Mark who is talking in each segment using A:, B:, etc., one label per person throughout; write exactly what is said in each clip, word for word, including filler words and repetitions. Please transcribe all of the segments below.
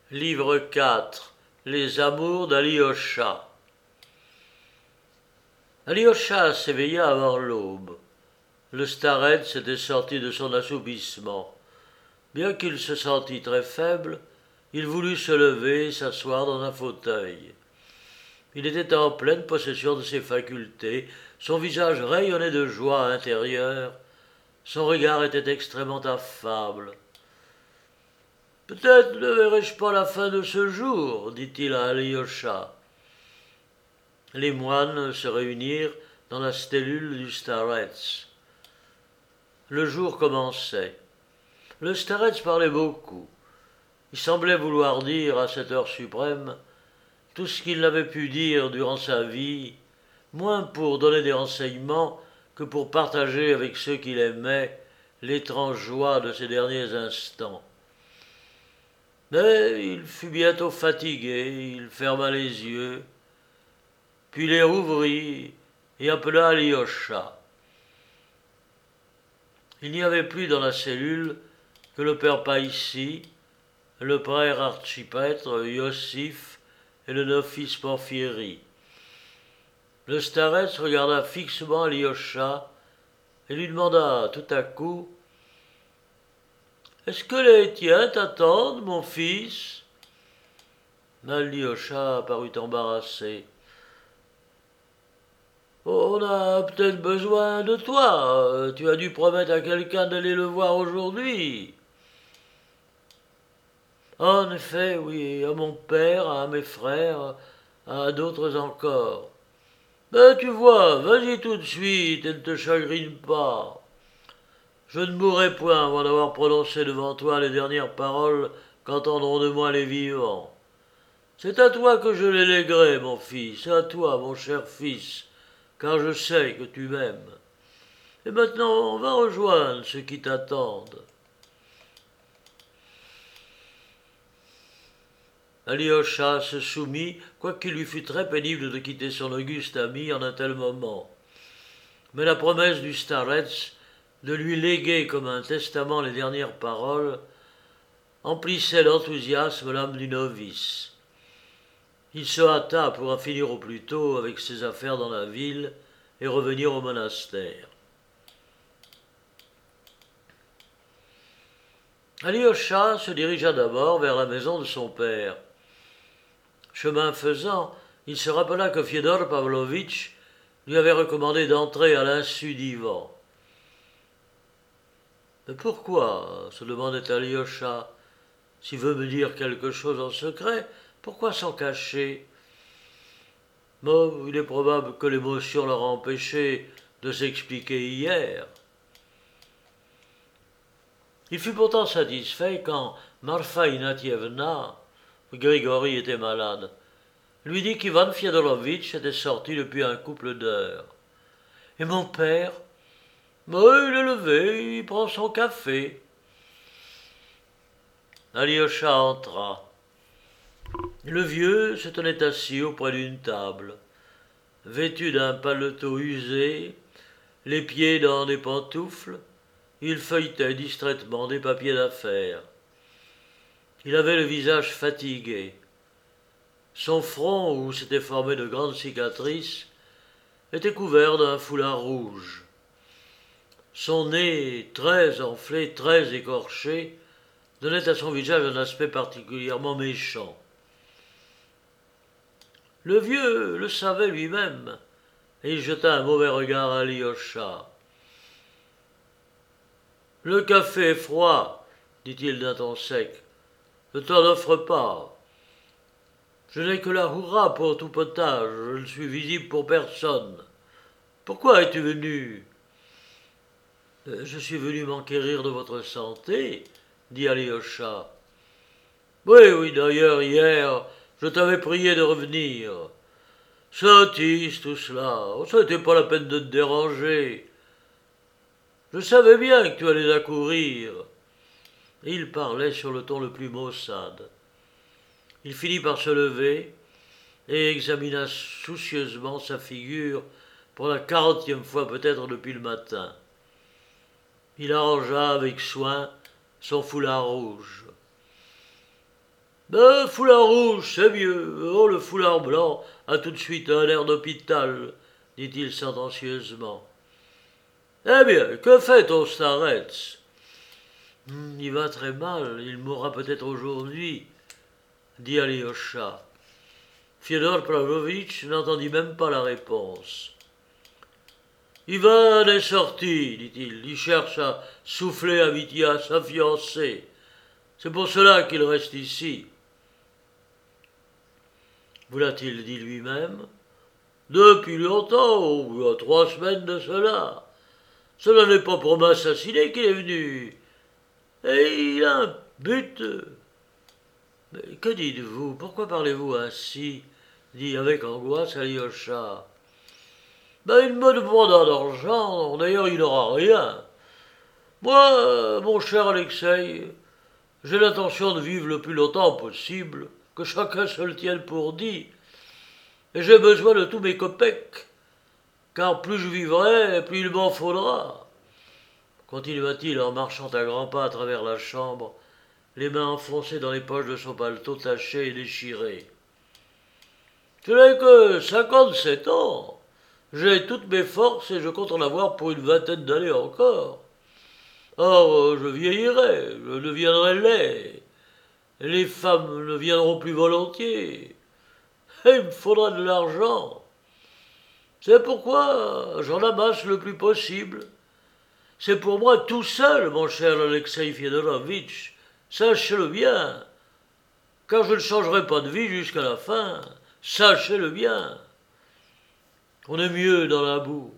A: Livre quatre. Les amours d'Alyosha. Alyosha s'éveilla avant l'aube. Le starets était sorti de son assoupissement. Bien qu'il se sentît très faible, il voulut se lever et s'asseoir dans un fauteuil. Il était en pleine possession de ses facultés, son visage rayonnait de joie intérieure, son regard était extrêmement affable. « Peut-être ne verrai-je pas la fin de ce jour, dit-il à Alyosha. Les moines se réunirent dans la stélule du starets. Le jour commençait. Le starets parlait beaucoup. Il semblait vouloir dire à cette heure suprême tout ce qu'il n'avait pu dire durant sa vie, moins pour donner des renseignements que pour partager avec ceux qu'il aimait l'étrange joie de ces derniers instants. Mais il fut bientôt fatigué, il ferma les yeux, puis les rouvrit et appela Alyosha. Il n'y avait plus dans la cellule que le père Païssi, le prêtre archipêtre Yossif et le novice Porphyri. Le starets regarda fixement Alyosha et lui demanda tout à coup « Est-ce que les tiens t'attendent, mon fils ?» Alyosha parut embarrassé. « On a peut-être besoin de toi. Tu as dû promettre à quelqu'un d'aller le voir aujourd'hui. » « En effet, oui, à mon père, à mes frères, à d'autres encore. »« Ben tu vois, vas-y tout de suite et ne te chagrine pas. Je ne mourrai point avant d'avoir prononcé devant toi les dernières paroles qu'entendront de moi les vivants. C'est à toi que je les léguerai, mon fils, à toi, mon cher fils, car je sais que tu m'aimes. Et maintenant, on va rejoindre ceux qui t'attendent. » Alyosha se soumit, quoiqu'il lui fût très pénible de quitter son auguste ami en un tel moment. Mais la promesse du starets de lui léguer comme un testament les dernières paroles emplissait d'enthousiasme l'âme du novice. Il se hâta pour en finir au plus tôt avec ses affaires dans la ville et revenir au monastère. Alyosha se dirigea d'abord vers la maison de son père. Chemin faisant, il se rappela que Fiodor Pavlovitch lui avait recommandé d'entrer à l'insu d'Ivan. « Mais pourquoi ?» se demandait Alyosha. « S'il veut me dire quelque chose en secret, pourquoi s'en cacher ?» Bon, il est probable que l'émotion l'aura empêché de s'expliquer hier. Il fut pourtant satisfait quand Marfa Ignatievna, Grigori était malade, lui dit qu'Ivan Fyodorovitch était sorti depuis un couple d'heures. « Et mon père ?»« Mais il est levé, il prend son café. » Alyosha entra. Le vieux se tenait assis auprès d'une table, vêtu d'un paletot usé, les pieds dans des pantoufles, il feuilletait distraitement des papiers d'affaires. Il avait le visage fatigué. Son front, où s'étaient formées de grandes cicatrices, était couvert d'un foulard rouge. Son nez, très enflé, très écorché, donnait à son visage un aspect particulièrement méchant. Le vieux le savait lui-même, et il jeta un mauvais regard à Alyosha. « Le café est froid, dit-il d'un ton sec. Ne t'en offre pas. Je n'ai que la hourra pour tout potage, je ne suis visible pour personne. Pourquoi es-tu venu ?»« Je suis venu m'enquérir de votre santé, dit Alyosha. Oui, oui, d'ailleurs, hier, je t'avais prié de revenir. Sottise, tout cela, ça n'était pas la peine de te déranger. Je savais bien que tu allais accourir. » Et il parlait sur le ton le plus maussade. Il finit par se lever et examina soucieusement sa figure pour la quarantième fois peut-être depuis le matin. Il arrangea avec soin son foulard rouge. Ben, foulard rouge, c'est mieux. Oh, le foulard blanc a tout de suite un air d'hôpital, dit-il sentencieusement. Eh bien, que fait ton starets? Hmm, il va très mal, il mourra peut-être aujourd'hui, dit Alyosha. Fyodor Pavlovitch n'entendit même pas la réponse. Ivan est sorti, dit-il. Il cherche à souffler à Mitya, sa fiancée. C'est pour cela qu'il reste ici. Vous l'a-t-il dit lui-même? Depuis longtemps, il y a trois semaines de cela. Cela n'est pas pour m'assassiner qu'il est venu. Et il a un but. Mais que dites-vous? Pourquoi parlez-vous ainsi? Dit avec angoisse Alyosha. Ben, il me demanda d'argent, d'ailleurs il n'aura rien. Moi, mon cher Alexei, j'ai l'intention de vivre le plus longtemps possible, que chacun se le tienne pour dit, et j'ai besoin de tous mes kopecks, car plus je vivrai, plus il m'en faudra. Continua-t-il en marchant à grands pas à travers la chambre, les mains enfoncées dans les poches de son paletot taché et déchiré. Je n'ai que cinquante-sept ans. J'ai toutes mes forces et je compte en avoir pour une vingtaine d'années encore. Or, je vieillirai, je deviendrai laid. Les femmes ne viendront plus volontiers. Et il me faudra de l'argent. C'est pourquoi j'en amasse le plus possible. C'est pour moi tout seul, mon cher Alexei Fyodorovitch. Sachez-le bien, car je ne changerai pas de vie jusqu'à la fin. Sachez-le bien. On est mieux dans la boue.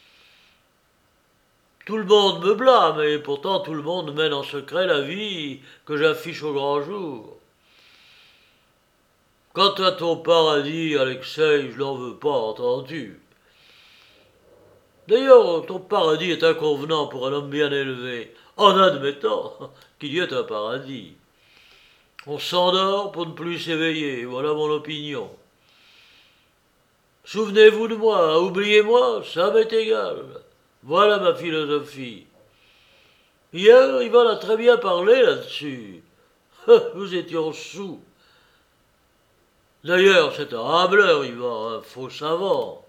A: Tout le monde me blâme, et pourtant tout le monde mène en secret la vie que j'affiche au grand jour. Quant à ton paradis, Alexei, je n'en veux pas, entendu. D'ailleurs, ton paradis est inconvenant pour un homme bien élevé, en admettant qu'il y ait un paradis. On s'endort pour ne plus s'éveiller, voilà mon opinion. Souvenez-vous de moi, oubliez-moi, ça m'est égal. Voilà ma philosophie. Hier, Ivan a très bien parlé là-dessus. Nous étions sous. D'ailleurs, c'est un râbleur, Ivan, un faux savant.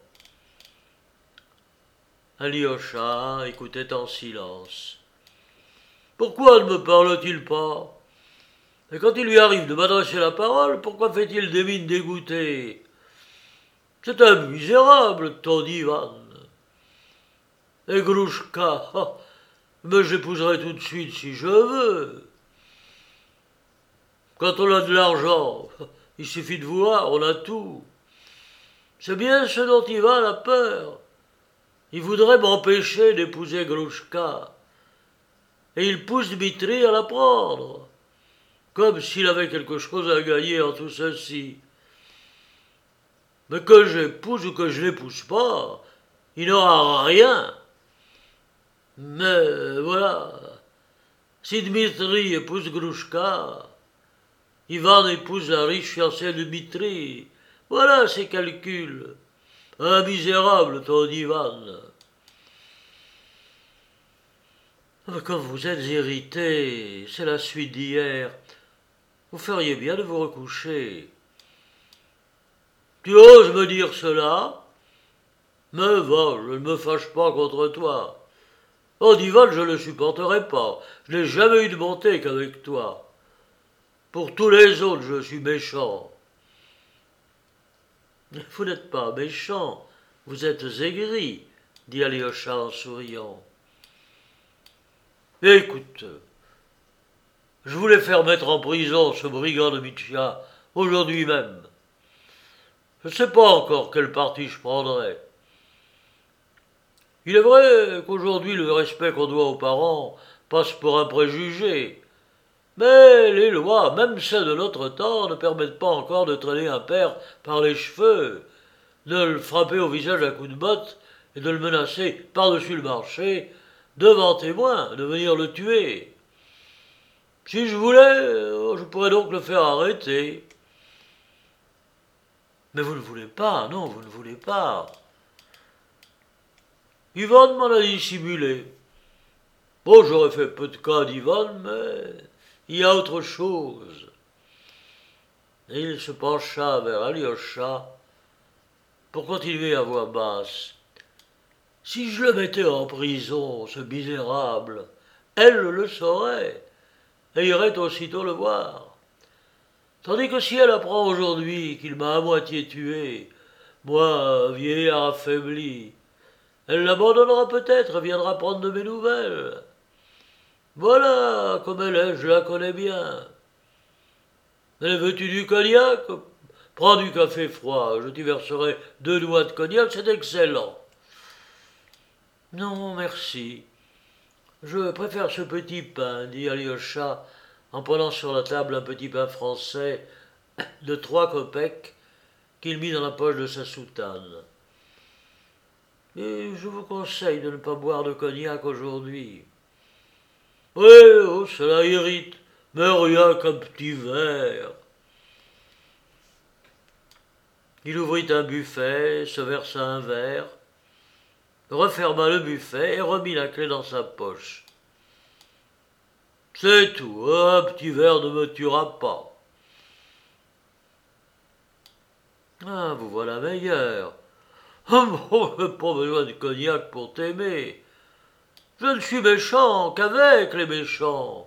A: Alyosha écoutait en silence. Pourquoi ne me parle-t-il pas? Et quand il lui arrive de m'adresser la parole, pourquoi fait-il des mines dégoûtées? C'est un misérable, ton Ivan. Et Grouchka, oh, mais j'épouserai tout de suite si je veux. Quand on a de l'argent, il suffit de voir, on a tout. C'est bien ce dont Ivan a peur. Il voudrait m'empêcher d'épouser Grouchka. Et il pousse Dmitri à la prendre, comme s'il avait quelque chose à gagner en tout ceci. Mais que j'épouse ou que je l'épouse pas, il n'aura rien. Mais voilà, si Dmitri épouse Grouchka, Ivan épouse la riche fiancée de Dmitri. Voilà ses calculs. Un misérable, ton Ivan. Quand vous êtes irrité, c'est la suite d'hier. Vous feriez bien de vous recoucher. Tu oses me dire cela? Mais va, je ne me fâche pas contre toi. Oh, Ivan, je ne le supporterai pas. Je n'ai jamais eu de bonté qu'avec toi. Pour tous les autres, je suis méchant. Vous n'êtes pas méchant, vous êtes aigri, dit Alyosha en souriant. Écoute, je voulais faire mettre en prison ce brigand de Mitya aujourd'hui même. Je ne sais pas encore quel parti je prendrai. Il est vrai qu'aujourd'hui le respect qu'on doit aux parents passe pour un préjugé, mais les lois, même celles de notre temps, ne permettent pas encore de traîner un père par les cheveux, de le frapper au visage à coups de botte et de le menacer par-dessus le marché, devant témoins, de venir le tuer. Si je voulais, je pourrais donc le faire arrêter. Mais vous ne voulez pas, non, vous ne voulez pas. Ivan m'en a dissimulé. Bon, j'aurais fait peu de cas d'Ivan, mais il y a autre chose. et il se pencha vers Alyosha pour continuer à voix basse. « Si je le mettais en prison, ce misérable, elle le saurait et irait aussitôt le voir. Tandis que si elle apprend aujourd'hui qu'il m'a à moitié tué, moi, vieillard affaibli, elle l'abandonnera peut-être et viendra prendre de mes nouvelles. Voilà comme elle est, je la connais bien. Mais veux-tu du cognac? Prends du café froid, je t'y verserai deux doigts de cognac, c'est excellent. » « Non, merci. Je préfère ce petit pain, dit Alyosha, en prenant sur la table un petit pain français de trois kopecks qu'il mit dans la poche de sa soutane. Et je vous conseille de ne pas boire de cognac aujourd'hui. Oui, oh, cela irrite, mais rien qu'un petit verre. Il ouvrit un buffet, se versa un verre, referma le buffet et remit la clé dans sa poche. C'est tout, un petit verre ne me tuera pas. Ah, vous voilà meilleur. Oh bon, je n'ai pas besoin de cognac pour t'aimer. Je ne suis méchant qu'avec les méchants.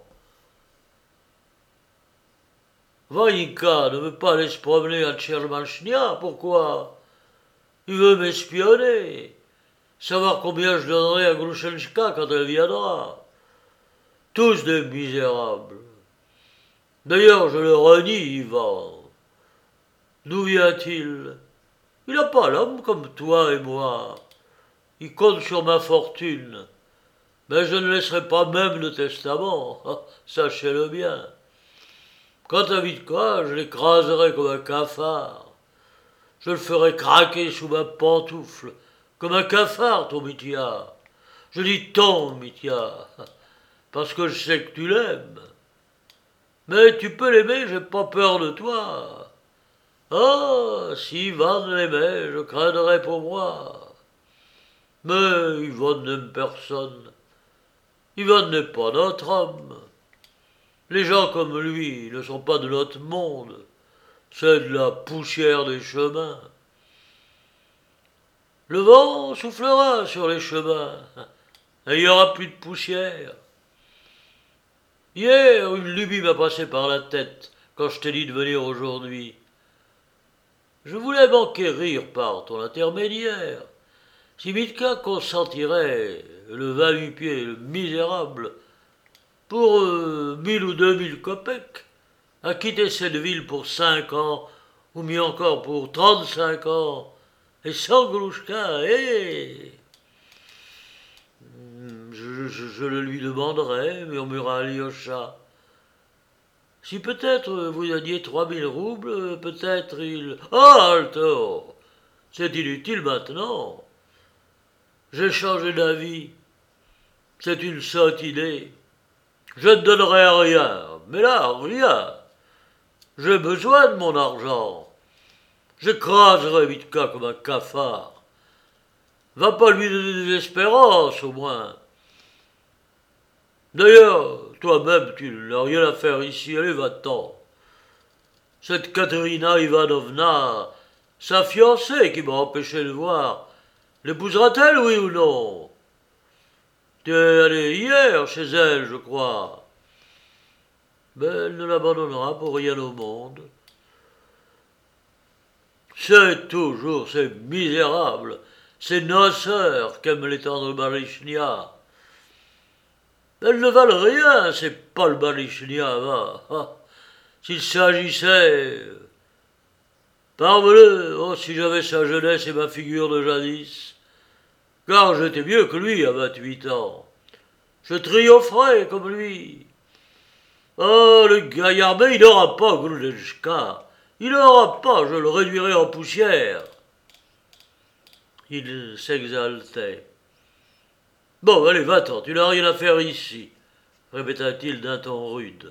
A: Vaïka ne veut pas aller se promener à Tchermachnia, pourquoi? Il veut m'espionner, savoir combien je donnerai à Glouchenska quand elle viendra. Tous des misérables. D'ailleurs, je le renie, Ivan. D'où vient-il? Il n'a pas l'homme comme toi et moi. Il compte sur ma fortune. Mais je ne laisserai pas même le testament, sachez-le bien. Quant à Vitka, je l'écraserai comme un cafard. Je le ferai craquer sous ma pantoufle, comme un cafard, ton Mitya. Je dis ton, Mitya, parce que je sais que tu l'aimes. Mais tu peux l'aimer, j'ai pas peur de toi. Ah, si Ivan l'aimait, je craindrais pour moi. Mais Ivan n'aime personne. Ivan n'est pas notre homme. Les gens comme lui ne sont pas de notre monde. C'est de la poussière des chemins. Le vent soufflera sur les chemins, et il n'y aura plus de poussière. Hier, une lubie m'a passé par la tête quand je t'ai dit de venir aujourd'hui. Je voulais m'enquérir par ton intermédiaire. Si Mitka consentirait, le va-nu-pied, le misérable, pour euh, mille ou deux mille kopecks, à quitter cette ville pour cinq ans, ou mieux encore pour trente-cinq ans, et sans Glouchka, hé je, je, je le lui demanderai, murmura Alyosha. Si peut-être vous donniez trois mille roubles, peut-être il... Ah, Alto, c'est inutile maintenant. J'ai changé d'avis. C'est une sotte idée. Je ne donnerai rien, mais là, rien. J'ai besoin de mon argent. J'écraserai Vitka comme un cafard. Va pas lui donner des espérances, au moins. D'ailleurs, toi-même, tu n'as rien à faire ici, allez, va-t'en. Cette Katerina Ivanovna, sa fiancée qui m'a empêché de voir, l'épousera-t-elle, oui ou non? Tu es allé hier chez elle, je crois. Mais elle ne l'abandonnera pour rien au monde. C'est toujours ces misérables, ces noceurs qu'aiment les tendres Barichnia. Elles ne valent rien, ces Paul Barichnia, va. Ah, s'il s'agissait... Parbleu, oh, si j'avais sa jeunesse et ma figure de jadis, car j'étais mieux que lui à vingt-huit ans. Je triompherais comme lui. Oh, le gaillard, mais il n'aura pas Glouchka. Il n'aura pas, je le réduirai en poussière. Il s'exaltait. Bon, allez, va-t'en, tu n'as rien à faire ici, répéta-t-il d'un ton rude.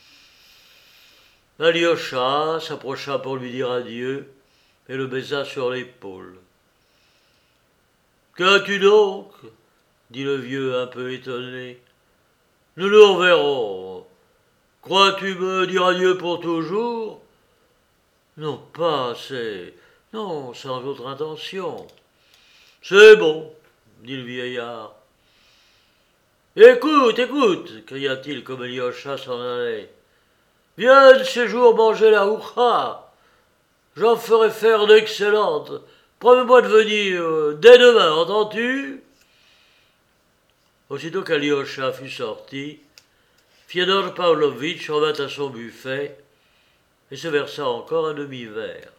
A: Alyosha s'approcha pour lui dire adieu et le baisa sur l'épaule. Qu'as-tu donc? Dit le vieux un peu étonné. Nous nous reverrons. Crois-tu me dire adieu pour toujours? Non pas assez. Non, sans votre intention. C'est bon, dit le vieillard. Écoute, écoute, cria-t-il comme Alyosha s'en allait. Viens de ces jours manger la houcha. J'en ferai faire d'excellentes. Promets-moi de venir euh, dès demain, entends-tu? Aussitôt qu'Alyosha fut sorti, Fiodor Pavlovitch revint à son buffet et se versa encore un demi-verre.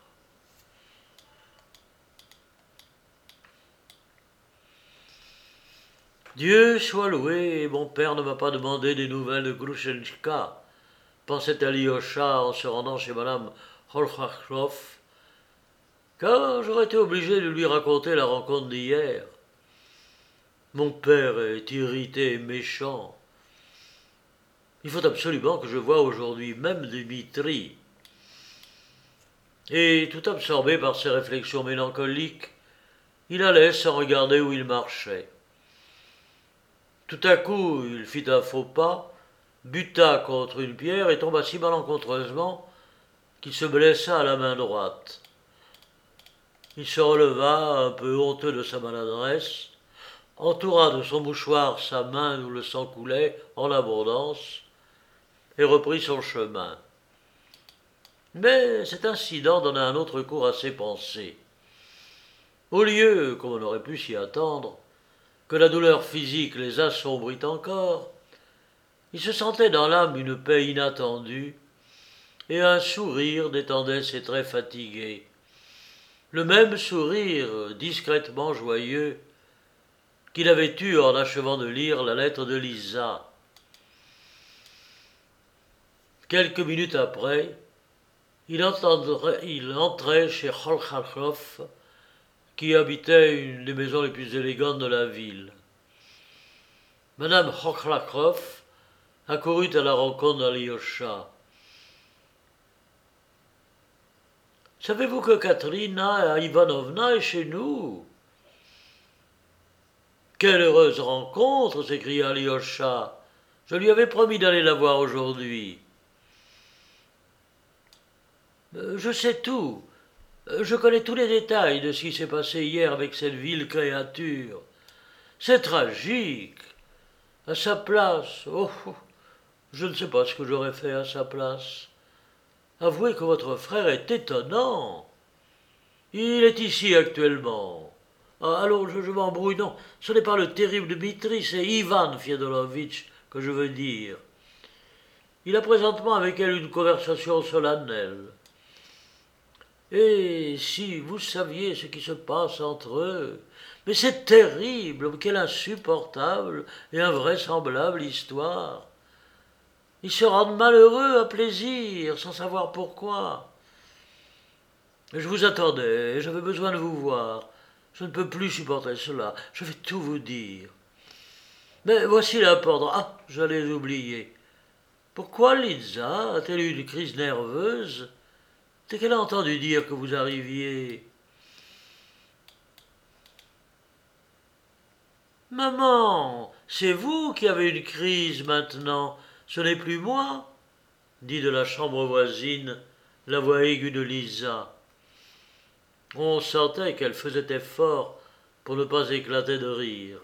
A: Dieu soit loué, mon père ne m'a pas demandé des nouvelles de Grushenka, pensait Alyosha en se rendant chez madame Holchachov, car j'aurais été obligé de lui raconter la rencontre d'hier. Mon père est irrité et méchant. Il faut absolument que je voie aujourd'hui même Dimitri. Et tout absorbé par ses réflexions mélancoliques, il allait sans regarder où il marchait. Tout à coup, il fit un faux pas, buta contre une pierre et tomba si malencontreusement qu'il se blessa à la main droite. Il se releva, un peu honteux de sa maladresse, entoura de son mouchoir sa main où le sang coulait en abondance et reprit son chemin. Mais cet incident donna un autre cours à ses pensées. Au lieu, comme on aurait pu s'y attendre, que la douleur physique les assombrît encore, il se sentait dans l'âme une paix inattendue, et un sourire détendait ses traits fatigués. Le même sourire discrètement joyeux qu'il avait eu en achevant de lire la lettre de Lisa. Quelques minutes après, il, il entrait chez Holchachov, qui habitait une des maisons les plus élégantes de la ville. Madame Holchachov accourut à la rencontre d'Alyosha. « Savez-vous que Katerina Ivanovna est chez nous ?»« Quelle heureuse rencontre !» s'écria Alyosha. « Je lui avais promis d'aller la voir aujourd'hui. »« Je sais tout. Je connais tous les détails de ce qui s'est passé hier avec cette vile créature. C'est tragique. À sa place, oh, je ne sais pas ce que j'aurais fait à sa place. Avouez que votre frère est étonnant. Il est ici actuellement. Ah, alors je, je m'embrouille, non, ce n'est pas le terrible Dmitri, c'est Ivan Fyodorovitch que je veux dire. Il a présentement avec elle une conversation solennelle. Et si vous saviez ce qui se passe entre eux, mais c'est terrible, quelle insupportable et invraisemblable histoire. Ils se rendent malheureux à plaisir, sans savoir pourquoi. Je vous attendais, j'avais besoin de vous voir. Je ne peux plus supporter cela, je vais tout vous dire. Mais voici l'important. Ah, j'allais oublier. Pourquoi Lisa a-t-elle eu une crise nerveuse dès qu'elle a entendu dire que vous arriviez? Maman, c'est vous qui avez une crise maintenant, ce n'est plus moi, dit de la chambre voisine la voix aiguë de Lisa. On sentait qu'elle faisait effort pour ne pas éclater de rire.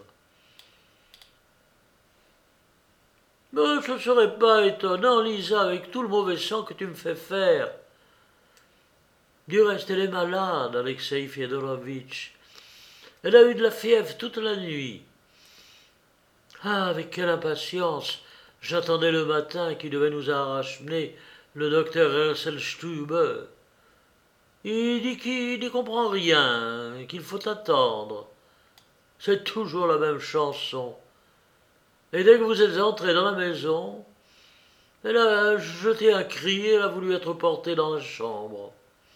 A: Mais ce ne serait pas étonnant, Lisa, avec tout le mauvais sang que tu me fais faire. Du reste, elle est malade, Alexei Fyodorovitch. Elle a eu de la fièvre toute la nuit. Ah, avec quelle impatience j'attendais le matin qui devait nous arracher le docteur Herselstube. Il dit qu'il n'y comprend rien, qu'il faut attendre. C'est toujours la même chanson. Et dès que vous êtes entré dans la maison, elle a jeté un cri et elle a voulu être portée dans la chambre.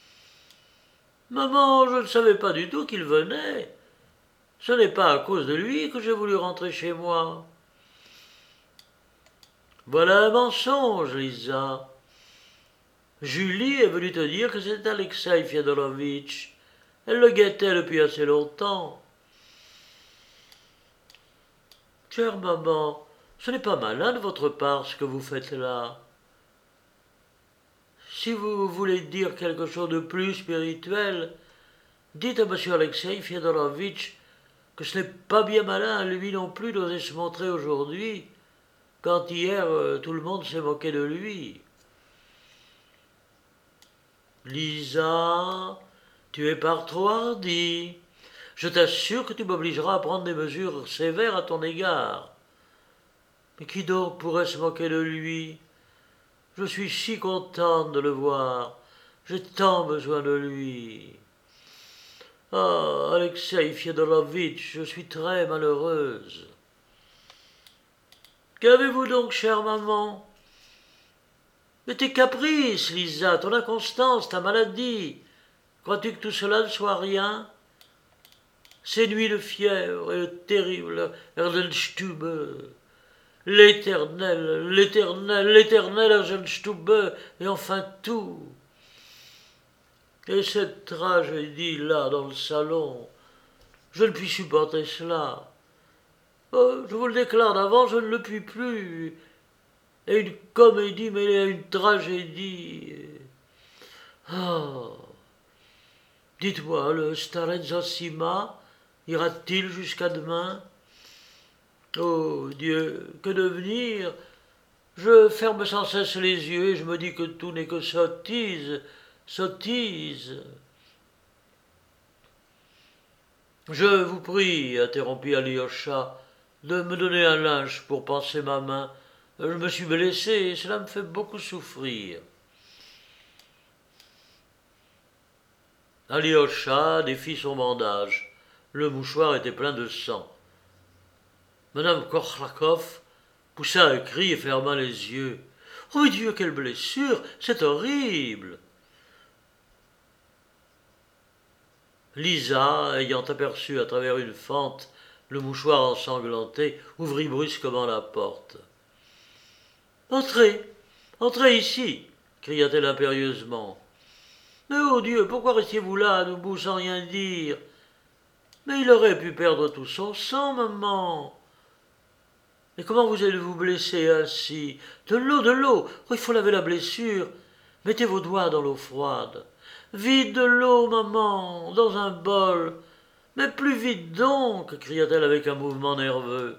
A: Maman, je ne savais pas du tout qu'il venait. Ce n'est pas à cause de lui que j'ai voulu rentrer chez moi. Voilà un mensonge, Lisa. Julie est venue te dire que c'était Alexei Fyodorovitch. Elle le guettait depuis assez longtemps. Chère maman, ce n'est pas malin de votre part ce que vous faites là. si vous voulez dire quelque chose de plus spirituel, dites à M. Alexei Fyodorovitch que ce n'est pas bien malin, lui non plus, d'oser se montrer aujourd'hui, quand hier euh, tout le monde s'est moqué de lui. Lisa, tu es par trop hardie. Je t'assure que tu m'obligeras à prendre des mesures sévères à ton égard. Mais qui donc pourrait se moquer de lui? Je suis si contente de le voir. J'ai tant besoin de lui. Ah, Alexei Fyodorovitch, je suis très malheureuse. Qu'avez-vous donc, chère maman? Mais tes caprices, Lisa, ton inconstance, ta maladie. Crois-tu que tout cela ne soit rien? Ces nuits de fièvre et le terrible Erdenstube, l'éternel, l'éternel, l'éternel Erdenstube, et enfin tout. Et cette tragédie-là dans le salon, je ne puis supporter cela. Oh, je vous le déclare d'avance, je ne le puis plus. Et une comédie mêlée à une tragédie. Oh. Dites-moi, le Starets Zosima ira-t-il jusqu'à demain? Oh Dieu, que devenir? Je ferme sans cesse les yeux et je me dis que tout n'est que sottise, sottise. Je vous prie, interrompit Alyosha, de me donner un linge pour panser ma main. Je me suis blessé et cela me fait beaucoup souffrir. Alyosha défit son bandage. Le mouchoir était plein de sang. Madame Korchlakov poussa un cri et ferma les yeux. « Oh Dieu, quelle blessure! C'est horrible !» Lisa, ayant aperçu à travers une fente le mouchoir ensanglanté, ouvrit brusquement la porte. « Entrez, entrez ici !» cria-t-elle impérieusement. « Mais oh Dieu, pourquoi restiez-vous là, debout, sans rien dire? Mais il aurait pu perdre tout son sang, maman. Et comment vous êtes-vous blessé ainsi? De l'eau, de l'eau. Oh, il faut laver la blessure. Mettez vos doigts dans l'eau froide. Vite de l'eau, maman, dans un bol. Mais plus vite donc, cria-t-elle avec un mouvement nerveux.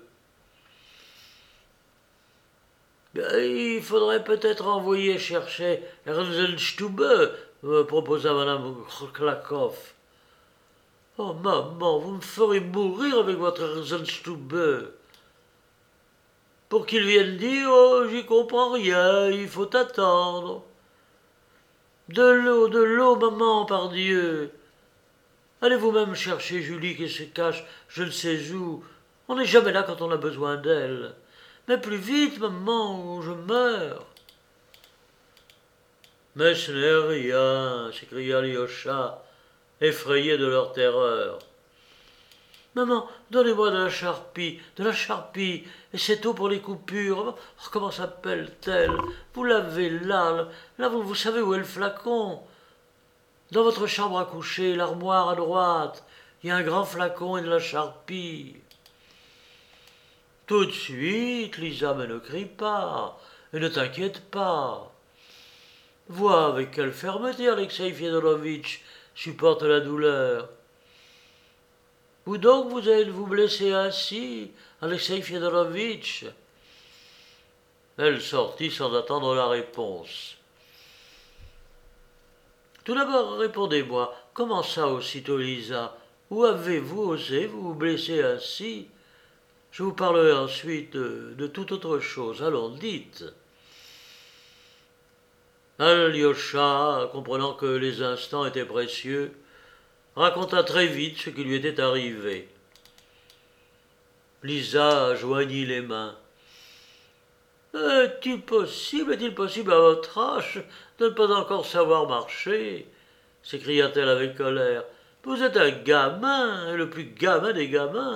A: Il faudrait peut-être envoyer chercher Erzenstube, proposa madame Klakov. Oh, maman, vous me ferez mourir avec votre Erzenstube. Pour qu'il vienne dire, oh, j'y comprends rien, il faut attendre. De l'eau, de l'eau, maman, pardieu. Allez vous-même chercher Julie qui se cache je ne sais où. On n'est jamais là quand on a besoin d'elle. Mais plus vite, maman, ou je meurs. Mais ce n'est rien, s'écria Alyosha, effrayé de leur terreur. Maman, donnez-moi de la charpie, de la charpie, et cette eau pour les coupures. Oh, comment s'appelle-t-elle? Vous l'avez là, là, vous, vous savez où est le flacon? Dans votre chambre à coucher, l'armoire à droite, il y a un grand flacon et de la charpie. Tout de suite, Lisa, mais ne crie pas, et ne t'inquiète pas. Vois avec quelle fermeté Alexei Fyodorovitch supporte la douleur. Vous donc, vous allez-vous blesser ainsi, Alexei Fyodorovitch? Elle sortit sans attendre la réponse. Tout d'abord, répondez-moi, comment ça aussitôt, Lisa? Où avez-vous osé vous blesser ainsi? Je vous parlerai ensuite de, de toute autre chose. Allons, dites. Alyosha, comprenant que les instants étaient précieux, raconta très vite ce qui lui était arrivé. Lisa joignit les mains. « Est-il possible, est-il possible à votre âge de ne pas encore savoir marcher ?» s'écria-t-elle avec colère. « Vous êtes un gamin, le plus gamin des gamins. »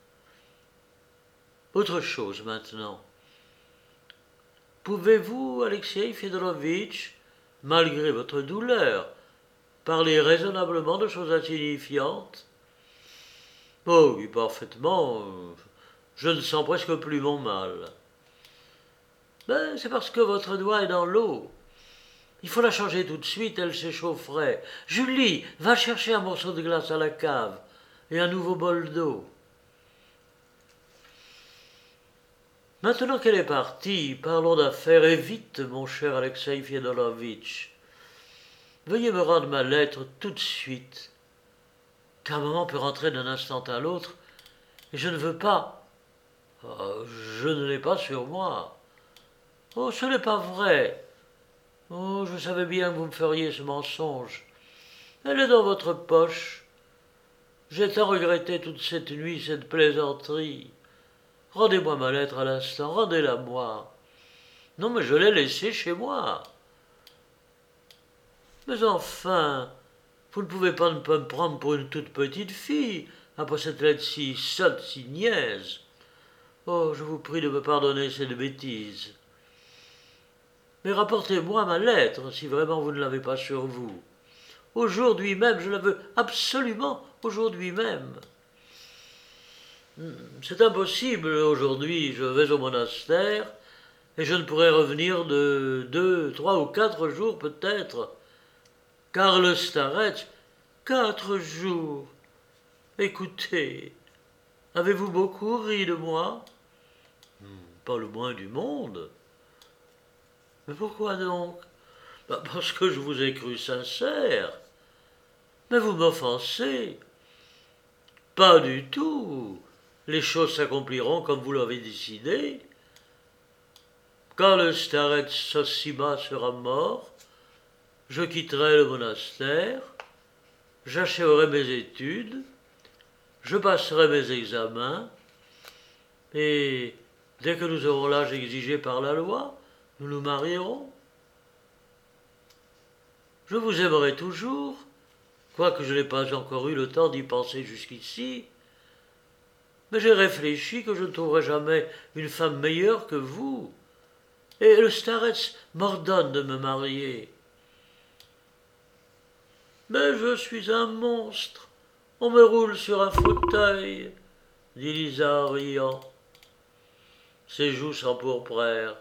A: Autre chose maintenant. Pouvez-vous, Alexei Fyodorovitch, malgré votre douleur, parler raisonnablement de choses insignifiantes? Oh oui, parfaitement. Je ne sens presque plus mon mal. Ben, c'est parce que votre doigt est dans l'eau. Il faut la changer tout de suite, elle s'échaufferait. Julie, va chercher un morceau de glace à la cave et un nouveau bol d'eau. Maintenant qu'elle est partie, parlons d'affaires et vite, mon cher Alexei Fyodorovitch. Veuillez me rendre ma lettre tout de suite, car maman peut rentrer d'un instant à l'autre, et je ne veux pas. Oh, je ne l'ai pas sur moi. Oh, ce n'est pas vrai. Oh, je savais bien que vous me feriez ce mensonge. Elle est dans votre poche. J'ai tant regretté toute cette nuit cette plaisanterie. Rendez-moi ma lettre à l'instant, rendez-la moi. Non, mais je l'ai laissée chez moi. Mais enfin, vous ne pouvez pas ne pas me prendre pour une toute petite fille, après cette lettre si sotte, si niaise. Oh, je vous prie de me pardonner cette bêtise. Mais rapportez-moi ma lettre, si vraiment vous ne l'avez pas sur vous. Aujourd'hui même, je la veux absolument aujourd'hui même. C'est impossible, aujourd'hui, je vais au monastère, et je ne pourrai revenir de deux, trois ou quatre jours peut-être. Car le starets, quatre jours. Écoutez, avez-vous beaucoup ri de moi? Pas le moins du monde. Mais pourquoi donc? Ben parce que je vous ai cru sincère. Mais vous m'offensez. Pas du tout. Les choses s'accompliront comme vous l'avez décidé. Quand le starets Sosima sera mort, je quitterai le monastère, j'achèverai mes études, je passerai mes examens, et dès que nous aurons l'âge exigé par la loi, nous nous marierons. Je vous aimerai toujours, quoique je n'ai pas encore eu le temps d'y penser jusqu'ici, mais j'ai réfléchi que je ne trouverai jamais une femme meilleure que vous, et le starets m'ordonne de me marier. Mais je suis un monstre, on me roule sur un fauteuil, dit Lisa en riant. Ses joues s'empourprèrent.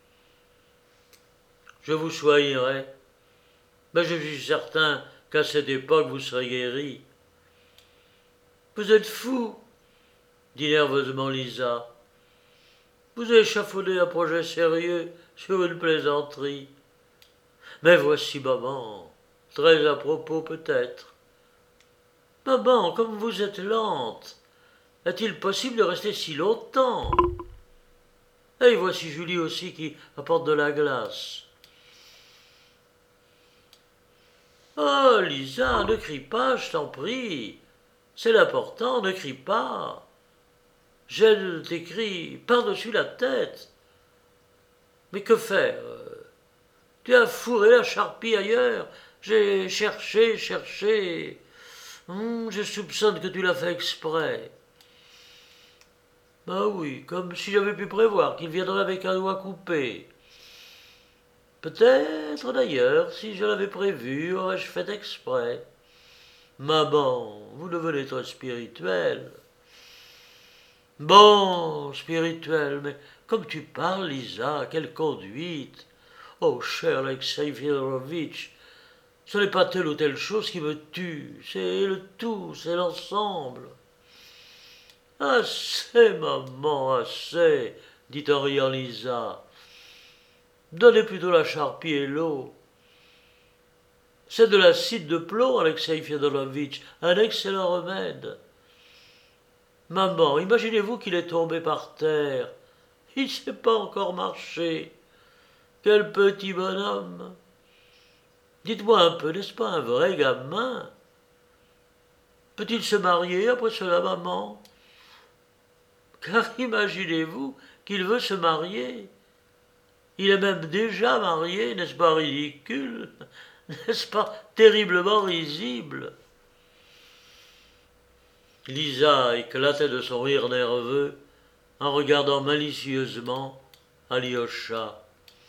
A: Je vous soignerai, mais je suis certain qu'à cette époque vous serez guéri. Vous êtes fou, dit nerveusement Lisa. Vous échafaudez un projet sérieux sur une plaisanterie. Mais voici maman, très à propos peut-être. Maman, comme vous êtes lente, est-il possible de rester si longtemps? Et voici Julie aussi qui apporte de la glace. Oh, Lisa, ne crie pas, je t'en prie. C'est l'important, ne crie pas. J'ai tes cris par-dessus la tête. Mais que faire? Tu as fourré la charpie ailleurs. J'ai cherché, cherché. Hum, je soupçonne que tu l'as fait exprès. Ah oui, comme si j'avais pu prévoir qu'il viendrait avec un doigt coupé. Peut-être d'ailleurs, si je l'avais prévu, aurais-je fait exprès. Maman, vous devenez trop spirituelle. Bon, spirituel, mais comme tu parles, Lisa, quelle conduite. Oh, cher Alexei Fyodorovitch, ce n'est pas telle ou telle chose qui me tue, c'est le tout, c'est l'ensemble. Assez, maman, assez, dit en riant Lisa. Donnez plutôt la charpie et l'eau. C'est de l'acide de plomb, Alexei Fyodorovitch, un excellent remède. Maman, imaginez-vous qu'il est tombé par terre. Il ne sait pas encore marcher. Quel petit bonhomme. Dites-moi un peu, n'est-ce pas un vrai gamin? Peut-il se marier après cela, maman? Car imaginez-vous qu'il veut se marier. Il est même déjà marié, n'est-ce pas ridicule? N'est-ce pas terriblement risible? Lisa éclatait de son rire nerveux en regardant malicieusement Alyosha.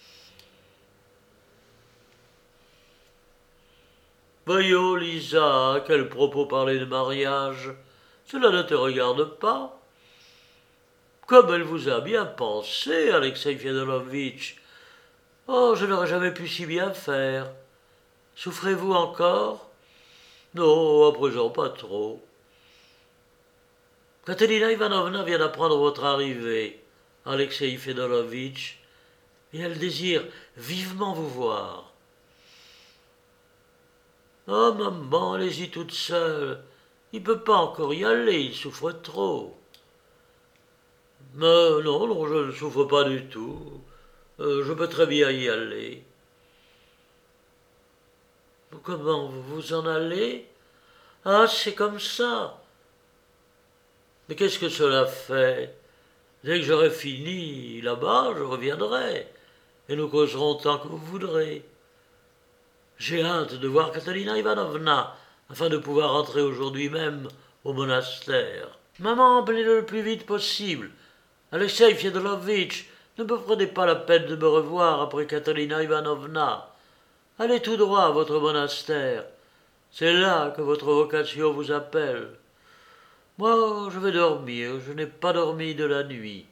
A: Voyons, Lisa, à quel propos parler de mariage? Cela ne te regarde pas. Comme elle vous a bien pensé, Alexei Fyodorovitch. Oh, je n'aurais jamais pu si bien faire. Souffrez-vous encore? Non, à présent pas trop. Katerina Ivanovna vient d'apprendre votre arrivée, Alexei Fedorovitch, et elle désire vivement vous voir. Oh, maman, allez-y toute seule. Il ne peut pas encore y aller, il souffre trop. Mais non, non, je ne souffre pas du tout. Euh, je peux très bien y aller. Comment vous vous en allez? Ah, c'est comme ça. Mais qu'est-ce que cela fait? Dès que j'aurai fini là-bas, je reviendrai, et nous causerons tant que vous voudrez. J'ai hâte de voir Katerina Ivanovna, afin de pouvoir entrer aujourd'hui même au monastère. Maman, appelez-le le plus vite possible. Alexei Fyodorovitch, ne me prenez pas la peine de me revoir après Katerina Ivanovna. Allez tout droit à votre monastère. C'est là que votre vocation vous appelle. Moi, je vais dormir, je n'ai pas dormi de la nuit.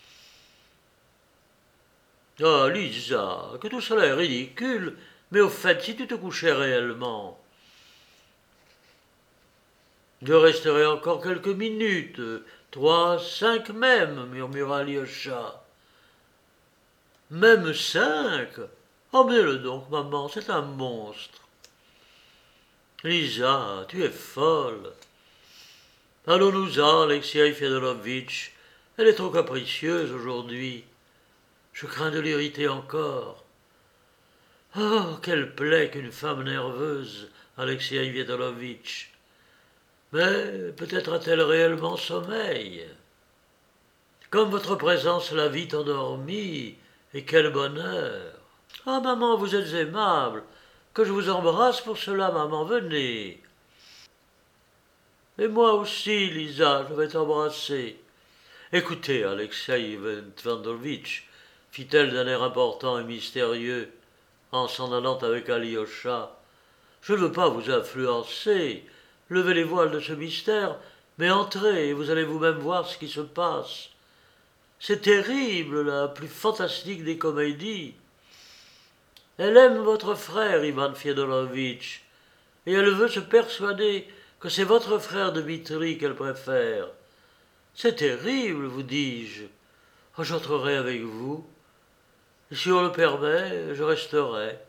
A: Ah, Lisa, que tout cela est ridicule, mais au fait, si tu te couchais réellement, je resterai encore quelques minutes, trois, cinq même, murmura Alyosha. Même cinq? Emmenez-le donc, maman, c'est un monstre. Lisa, tu es folle. Allons-nous-en, Alexei Fyodorovitch. Elle est trop capricieuse aujourd'hui. Je crains de l'irriter encore. Oh, quelle plaie qu'une femme nerveuse, Alexei Fyodorovitch. Mais peut-être a-t-elle réellement sommeil. Comme votre présence la vit endormie, et quel bonheur. Ah, maman, vous êtes aimable. Que je vous embrasse pour cela, maman, venez. Et moi aussi, Lisa, je vais t'embrasser. Écoutez, Alexei Fyodorovitch, fit-elle d'un air important et mystérieux, en s'en allant avec Alyosha, je ne veux pas vous influencer. Levez les voiles de ce mystère, mais entrez et vous allez vous-même voir ce qui se passe. C'est terrible, la plus fantastique des comédies. Elle aime votre frère, Ivan Fyodorovitch, et elle veut se persuader que c'est votre frère Dmitri qu'elle préfère. C'est terrible, vous dis-je. Oh, j'entrerai avec vous. Et si on le permet, je resterai.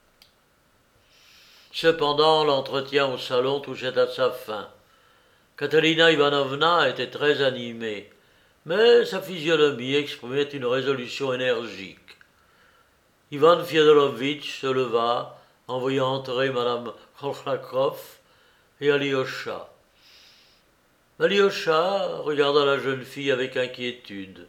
A: Cependant, l'entretien au salon touchait à sa fin. Katerina Ivanovna était très animée, mais sa physionomie exprimait une résolution énergique. Ivan Fyodorovitch se leva, en voyant entrer madame Kholchakov et Alyosha. Alyosha regarda la jeune fille avec inquiétude.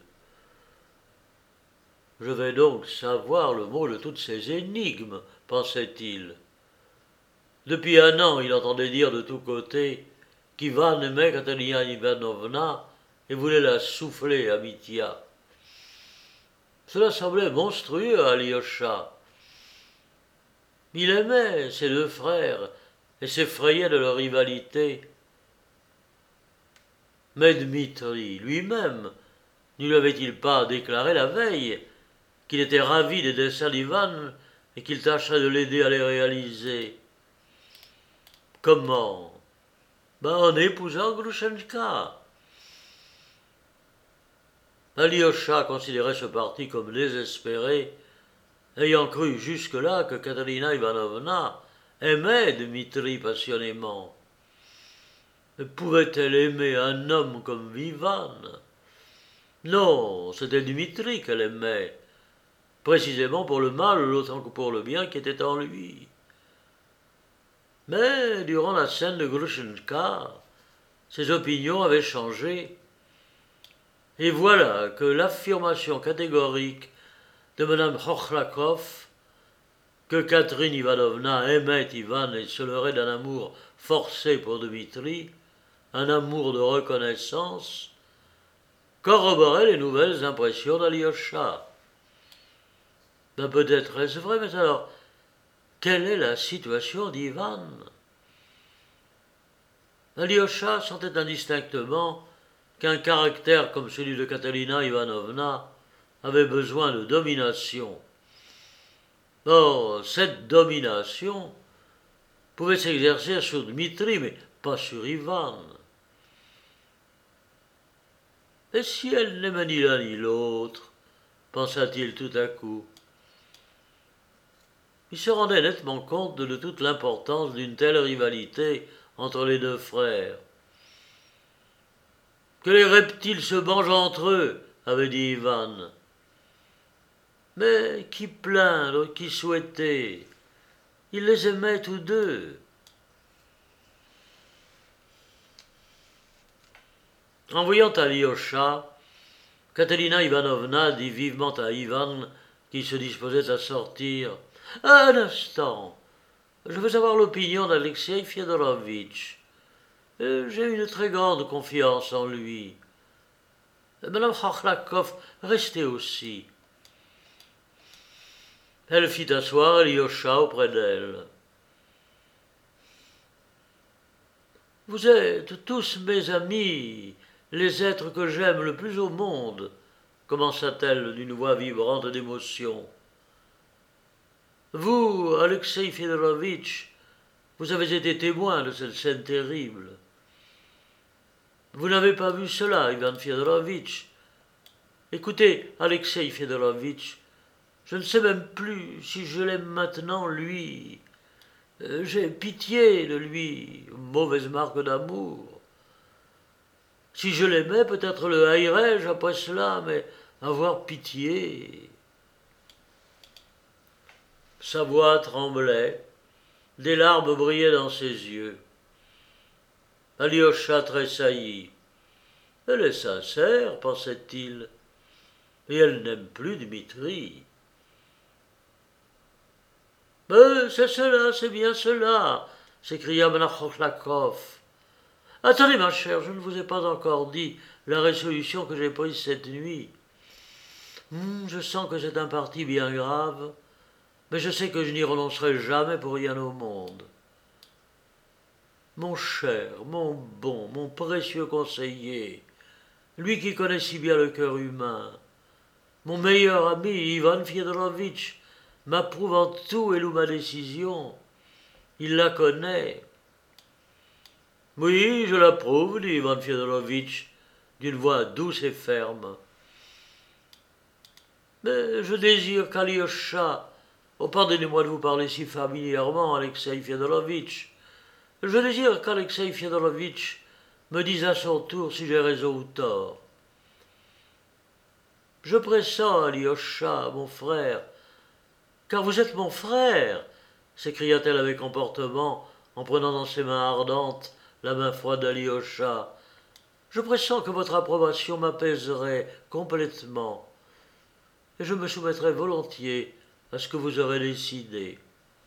A: « Je vais donc savoir le mot de toutes ces énigmes, pensait-il. Depuis un an, il entendait dire de tous côtés qu'Ivan aimait Katerina Ivanovna et voulait la souffler à Mitya. Cela semblait monstrueux à Alyosha. Il aimait ses deux frères et s'effrayait de leur rivalité. Mais Dmitri lui-même ne lui avait-il pas déclaré la veille qu'il était ravi des desseins d'Ivan et qu'il tâcherait de l'aider à les réaliser? Comment? Ben, en épousant Grushenka. Alyosha considérait ce parti comme désespéré, ayant cru jusque-là que Katerina Ivanovna aimait Dmitri passionnément. Mais pouvait-elle aimer un homme comme Ivan? Non, c'était Dmitri qu'elle aimait, précisément pour le mal autant que pour le bien qui était en lui. Mais durant la scène de Grushenka, ses opinions avaient changé. Et voilà que l'affirmation catégorique de Mme Kholchakov, que Catherine Ivanovna aimait Ivan et se leurrait d'un amour forcé pour Dmitri, un amour de reconnaissance, corroborait les nouvelles impressions d'Alyosha. Ben peut-être est-ce vrai, mais alors, quelle est la situation d'Ivan? Alyosha sentait indistinctement qu'un caractère comme celui de Katerina Ivanovna avait besoin de domination. Or, cette domination pouvait s'exercer sur Dmitri, mais pas sur Ivan. Et si elle n'aimait ni l'un ni l'autre, pensa-t-il tout à coup. Il se rendait nettement compte de toute l'importance d'une telle rivalité entre les deux frères. Que les reptiles se mangent entre eux, avait dit Ivan. Mais qui plaindre, qui souhaiter? Il les aimait tous deux. En voyant Alyosha, Katerina Ivanovna dit vivement à Ivan, qui se disposait à sortir. « Un instant, je veux avoir l'opinion d'Alexei Fyodorovitch. J'ai une très grande confiance en lui. Madame Kharlakov, restez aussi. » Elle fit asseoir Alyosha auprès d'elle. « Vous êtes tous mes amis, les êtres que j'aime le plus au monde, » commença-t-elle d'une voix vibrante d'émotion. « Vous, Alexei Fyodorovitch, vous avez été témoin de cette scène terrible. Vous n'avez pas vu cela, Ivan Fyodorovitch. Écoutez, Alexei Fyodorovitch, je ne sais même plus si je l'aime maintenant, lui. J'ai pitié de lui, mauvaise marque d'amour. Si je l'aimais, peut-être le haïrais-je après cela, mais avoir pitié. » Sa voix tremblait, des larmes brillaient dans ses yeux. Alyosha tressaillit. Elle est sincère, pensait-il, et elle n'aime plus Dmitri. « Mais c'est cela, c'est bien cela !» s'écria Madame Kharlakov. « Attendez, ma chère, je ne vous ai pas encore dit la résolution que j'ai prise cette nuit. Hum, je sens que c'est un parti bien grave, mais je sais que je n'y renoncerai jamais pour rien au monde. Mon cher, mon bon, mon précieux conseiller, lui qui connaît si bien le cœur humain, mon meilleur ami, Ivan Fyodorovitch, m'approuve en tout et loue ma décision. Il la connaît. »« Oui, je l'approuve, dit Ivan Fyodorovitch, d'une voix douce et ferme. Mais je désire qu'Alyosha, oh, pardonnez-moi de vous parler si familièrement, Alexei Fyodorovitch, je désire qu'Alexei Fyodorovitch me dise à son tour si j'ai raison ou tort. Je pressens, Alyosha, mon frère, car vous êtes mon frère, s'écria-t-elle avec emportement en prenant dans ses mains ardentes la main froide d'Alyosha. Je pressens que votre approbation m'apaiserait complètement, et je me soumettrai volontiers à ce que vous aurez décidé.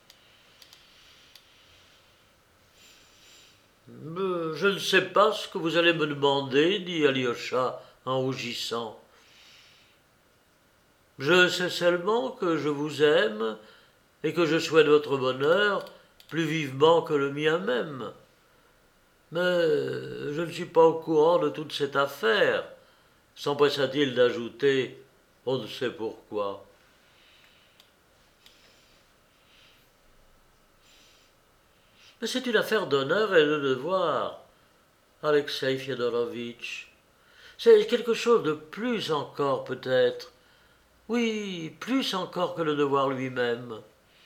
A: « Je ne sais pas ce que vous allez me demander, dit Alyosha en rougissant. Je sais seulement que je vous aime et que je souhaite votre bonheur plus vivement que le mien même. Mais je ne suis pas au courant de toute cette affaire, s'empressa-t-il d'ajouter, on ne sait pourquoi. Mais c'est une affaire d'honneur et de devoir, Alexei Fyodorovitch. C'est quelque chose de plus encore, peut-être. Oui, plus encore que le devoir lui-même.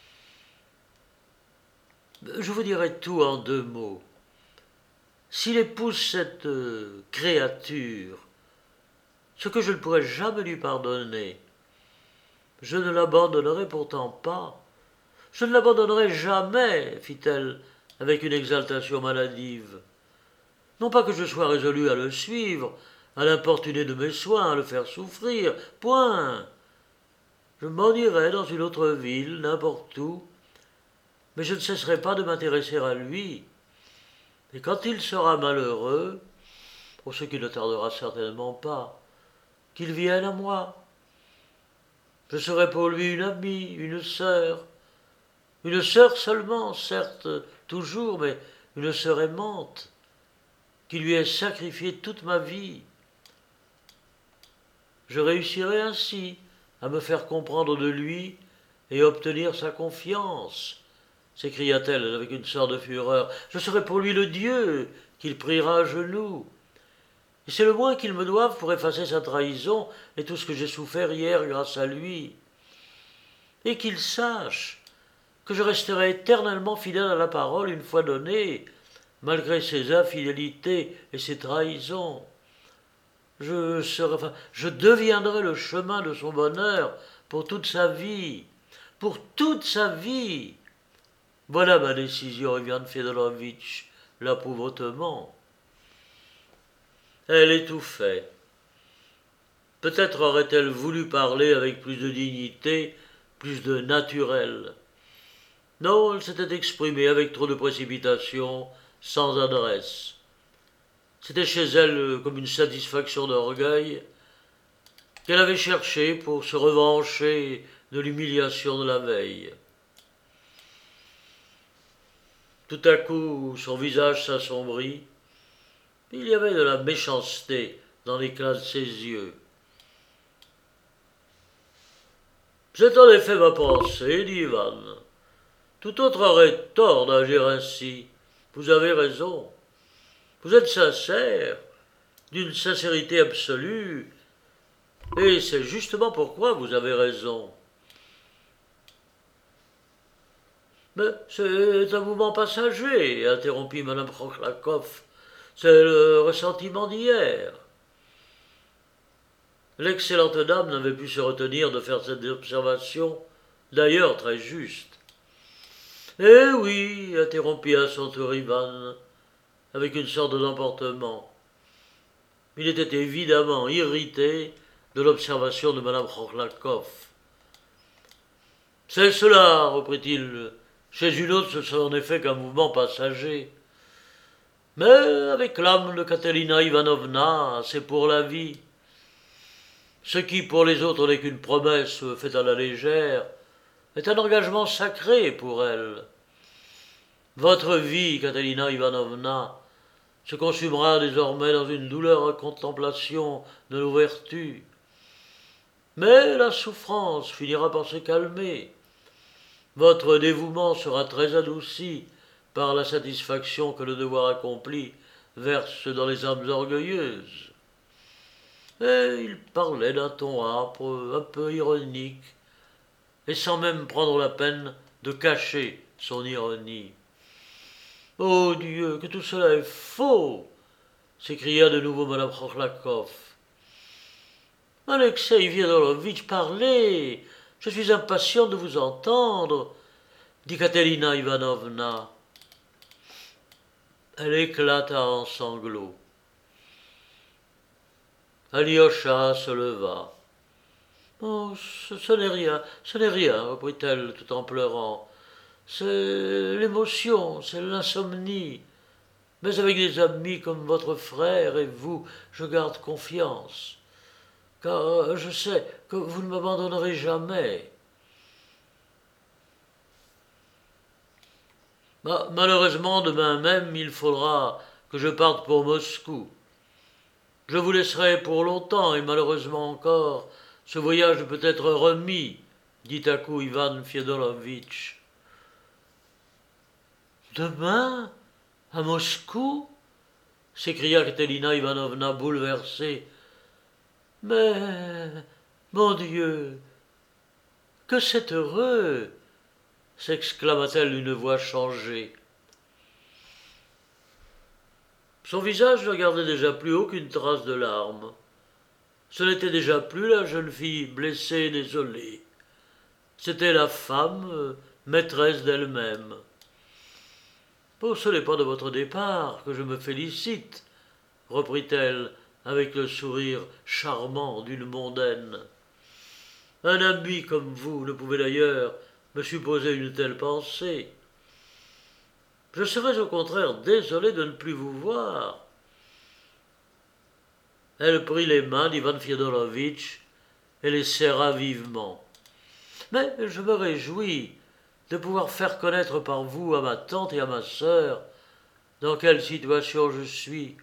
A: Je vous dirai tout en deux mots. S'il épouse cette euh, créature, ce que je ne pourrais jamais lui pardonner, je ne l'abandonnerai pourtant pas. Je ne l'abandonnerai jamais, fit-elle avec une exaltation maladive. Non pas que je sois résolu à le suivre, à l'importuner de mes soins, à le faire souffrir, point. Je m'en irai dans une autre ville, n'importe où, mais je ne cesserai pas de m'intéresser à lui. Et quand il sera malheureux, pour ce qui ne tardera certainement pas, qu'il vienne à moi. Je serai pour lui une amie, une sœur, une sœur seulement, certes, toujours, mais une sœur aimante, qui lui ait sacrifié toute ma vie. Je réussirai ainsi à me faire comprendre de lui et obtenir sa confiance, s'écria-t-elle avec une sorte de fureur. Je serai pour lui le Dieu qu'il priera à genoux. Et c'est le moins qu'il me doive pour effacer sa trahison et tout ce que j'ai souffert hier grâce à lui. Et qu'il sache que je resterai éternellement fidèle à la parole une fois donnée, malgré ses infidélités et ses trahisons. Je serai, enfin, je deviendrai le chemin de son bonheur pour toute sa vie, pour toute sa vie. Voilà ma décision, Ivan Fyodorovitch l'approuve hautement. Elle étouffait. Peut-être aurait-elle voulu parler avec plus de dignité, plus de naturel. Non, elle s'était exprimée avec trop de précipitation, sans adresse. C'était chez elle comme une satisfaction d'orgueil qu'elle avait cherchée pour se revancher de l'humiliation de la veille. Tout à coup, son visage s'assombrit. Il y avait de la méchanceté dans l'éclat de ses yeux. C'est en effet ma pensée, dit Ivan. Tout autre aurait tort d'agir ainsi. Vous avez raison. Vous êtes sincère, d'une sincérité absolue, et c'est justement pourquoi vous avez raison. Mais c'est un mouvement passager, interrompit Madame Kholakov. C'est le ressentiment d'hier. L'excellente dame n'avait pu se retenir de faire cette observation, d'ailleurs très juste. Eh oui, interrompit à son tour Ivan, avec une sorte d'emportement. Il était évidemment irrité de l'observation de Madame Kholakov. C'est cela, reprit-il. Chez une autre, ce serait en effet qu'un mouvement passager. Mais avec l'âme de Katerina Ivanovna, c'est pour la vie. Ce qui, pour les autres, n'est qu'une promesse faite à la légère, est un engagement sacré pour elle. Votre vie, Katerina Ivanovna, se consumera désormais dans une douloureuse contemplation de nos vertus. Mais la souffrance finira par se calmer. Votre dévouement sera très adouci par la satisfaction que le devoir accompli verse dans les âmes orgueilleuses. Et il parlait d'un ton âpre, un peu ironique, et sans même prendre la peine de cacher son ironie. « Oh Dieu, que tout cela est faux !» s'écria de nouveau Madame Kholakov. « Alexei Fyodorovitch, parlez, je suis impatient de vous entendre, » dit Katerina Ivanovna. Elle éclata en sanglots. Alyosha se leva. « Oh, ce, ce n'est rien, ce n'est rien, reprit-elle tout en pleurant. C'est l'émotion, c'est l'insomnie. Mais avec des amis comme votre frère et vous, je garde confiance. Car je sais que vous ne m'abandonnerez jamais. » Bah, malheureusement, demain même, il faudra que je parte pour Moscou. Je vous laisserai pour longtemps, et malheureusement encore, ce voyage peut être remis, dit à coup Ivan Fyodorovitch. Demain, à Moscou, s'écria Katerina Ivanovna bouleversée. Mais, mon Dieu, que c'est heureux, s'exclama-t-elle d'une voix changée. Son visage ne gardait déjà plus aucune trace de larmes. Ce n'était déjà plus la jeune fille blessée et désolée. C'était la femme, euh, maîtresse d'elle-même. Oh, ce n'est pas de votre départ que je me félicite, reprit-elle avec le sourire charmant d'une mondaine. Un ami comme vous ne pouvait d'ailleurs me supposer une telle pensée. Je serais au contraire désolé de ne plus vous voir. Elle prit les mains d'Ivan Fyodorovitch et les serra vivement. Mais je me réjouis de pouvoir faire connaître par vous à ma tante et à ma sœur dans quelle situation je suis.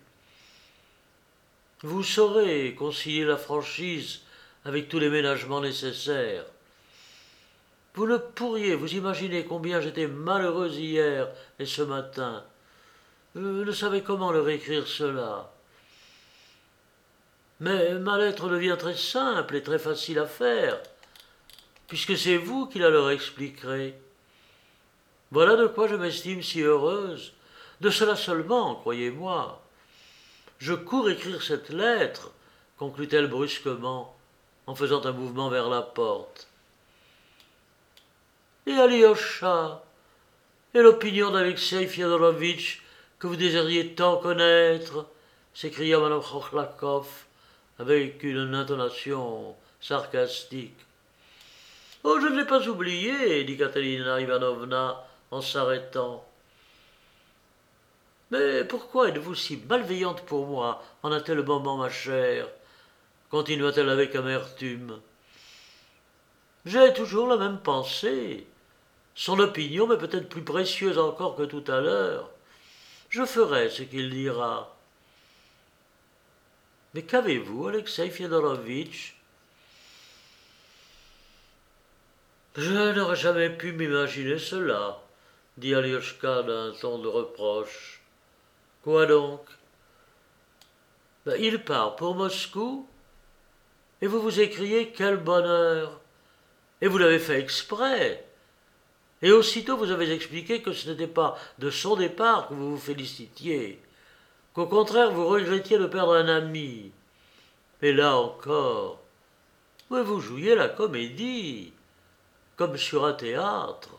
A: Vous saurez concilier la franchise avec tous les ménagements nécessaires. Vous ne pourriez vous imaginer combien j'étais malheureuse hier et ce matin. Je ne savais comment leur écrire cela. Mais ma lettre devient très simple et très facile à faire, puisque c'est vous qui la leur expliquerez. Voilà de quoi je m'estime si heureuse. De cela seulement, croyez-moi. Je cours écrire cette lettre, conclut-elle brusquement, en faisant un mouvement vers la porte. Et Alyosha, et l'opinion d'Alexei Fyodorovitch que vous désiriez tant connaître, s'écria Madame Kholakov avec une intonation sarcastique. Oh, je ne l'ai pas oublié, dit Katerina Ivanovna en s'arrêtant. Mais pourquoi êtes-vous si malveillante pour moi en un tel moment, ma chère, continua-t-elle avec amertume. J'ai toujours la même pensée. Son opinion m'est peut-être plus précieuse encore que tout à l'heure. Je ferai ce qu'il dira. Mais qu'avez-vous, Alexei Fyodorovitch? Je n'aurais jamais pu m'imaginer cela, dit Alioshka d'un ton de reproche. Quoi donc? Ben, il part pour Moscou, et vous vous écriez quel bonheur! Et vous l'avez fait exprès. Et aussitôt vous avez expliqué que ce n'était pas de son départ que vous vous félicitiez, qu'au contraire vous regrettiez de perdre un ami. Et là encore, mais vous jouiez la comédie, comme sur un théâtre.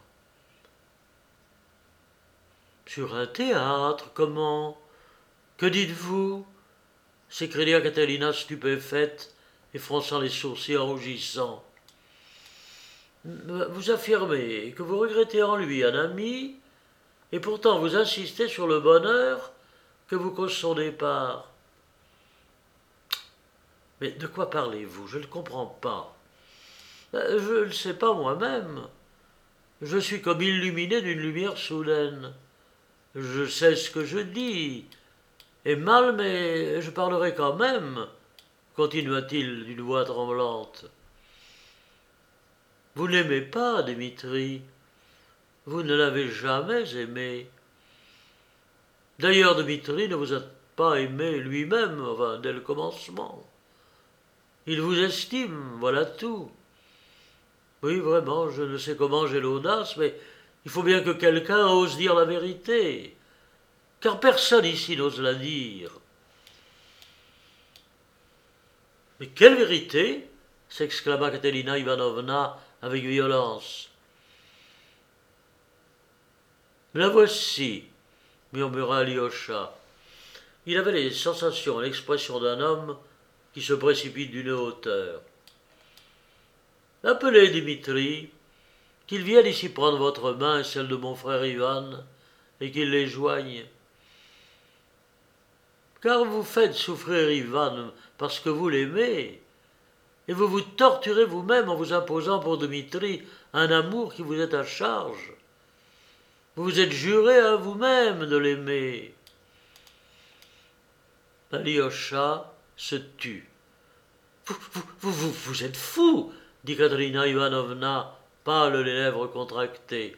A: Sur un théâtre, comment? Que dites-vous? S'écria Catalina stupéfaite et fronçant les sourcils en rougissant. Vous affirmez que vous regrettez en lui un ami, et pourtant vous insistez sur le bonheur que vous cause son départ. Mais de quoi parlez-vous? Je ne comprends pas. Je ne sais pas moi-même. Je suis comme illuminé d'une lumière soudaine. Je sais ce que je dis. Et mal, mais je parlerai quand même, continua-t-il d'une voix tremblante. Vous n'aimez pas, Dimitri. Vous ne l'avez jamais aimé. D'ailleurs, Dimitri ne vous a pas aimé lui-même, enfin, dès le commencement. Il vous estime, voilà tout. Oui, vraiment, je ne sais comment j'ai l'audace, mais il faut bien que quelqu'un ose dire la vérité, car personne ici n'ose la dire. Mais quelle vérité? S'exclama Katerina Ivanovna avec violence. La voici, murmura Alyosha. Il avait les sensations et l'expression d'un homme qui se précipite d'une hauteur. Appelez Dimitri, qu'il vienne ici prendre votre main et celle de mon frère Ivan, et qu'il les joigne. Car vous faites souffrir Ivan parce que vous l'aimez, et vous vous torturez vous-même en vous imposant pour Dimitri un amour qui vous est à charge. Vous vous êtes juré à vous-même de l'aimer. Alyosha se tut. Vous, vous, vous, vous, vous êtes fou, dit Katerina Ivanovna, pâle, les lèvres contractées.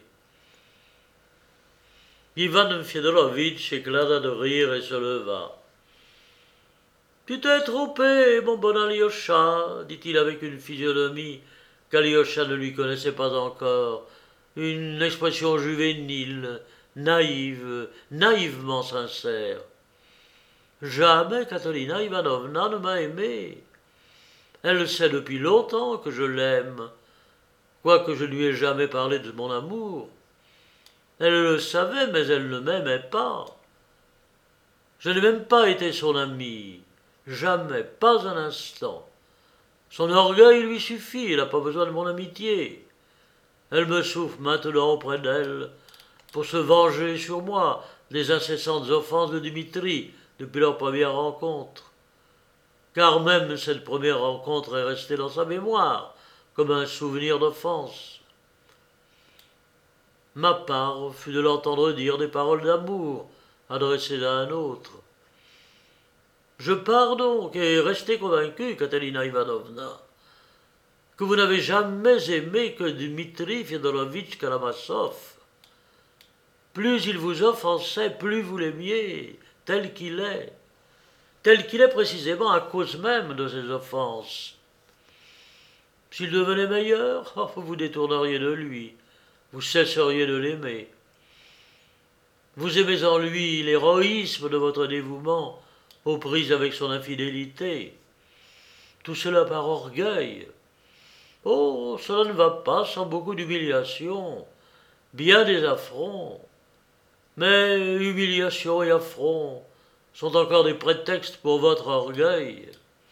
A: Ivan Fyodorovitch éclata de rire et se leva. Tu t'es trompé, mon bon Alyosha, dit-il avec une physionomie qu'Alyosha ne lui connaissait pas encore, une expression juvénile, naïve, naïvement sincère. Jamais Katerina Ivanovna ne m'a aimé. Elle sait depuis longtemps que je l'aime, quoique je ne lui ai jamais parlé de mon amour. Elle le savait, mais elle ne m'aimait pas. Je n'ai même pas été son ami. Jamais, pas un instant. Son orgueil lui suffit, il n'a pas besoin de mon amitié. Elle me souffre maintenant auprès d'elle pour se venger sur moi des incessantes offenses de Dimitri depuis leur première rencontre. Car même cette première rencontre est restée dans sa mémoire comme un souvenir d'offense. Ma part fut de l'entendre dire des paroles d'amour adressées à un autre. Je pars donc, et restez convaincue, Katerina Ivanovna. que vous n'avez jamais aimé que Dmitri Fyodorovitch Karamazov. Plus il vous offensait, plus vous l'aimiez, tel qu'il est, tel qu'il est précisément à cause même de ses offenses. S'il devenait meilleur, oh, vous vous détourneriez de lui, vous cesseriez de l'aimer. Vous aimez en lui l'héroïsme de votre dévouement, aux prises avec son infidélité. Tout cela par orgueil. Oh, cela ne va pas sans beaucoup d'humiliation, bien des affronts. Mais humiliation et affront sont encore des prétextes pour votre orgueil.